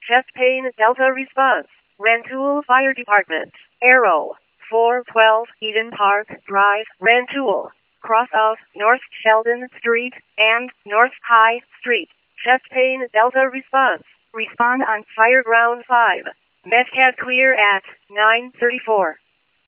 Chest pain Delta response. Rantoul Fire Department. Arrow. 412 Eden Park Drive, Rantoul. Cross of North Sheldon Street and North High Street. Chest pain Delta response. Respond on Fireground 5. Medcat clear at 9:34.